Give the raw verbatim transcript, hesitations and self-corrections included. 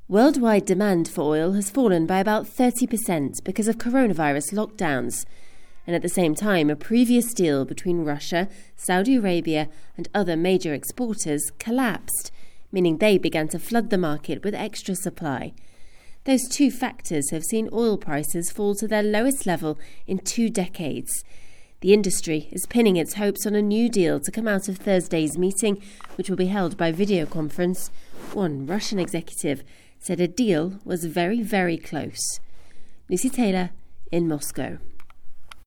Worldwide demand for oil has fallen by about thirty percent because of coronavirus lockdowns. And at the same time, a previous deal between Russia, Saudi Arabia and other major exporters collapsed, meaning they began to flood the market with extra supply. Those two factors have seen oil prices fall to their lowest level in two decades. The industry is pinning its hopes on a new deal to come out of Thursday's meeting, which will be held by video conference. One Russian executive said a deal was very, very close. Lucy Taylor in Moscow.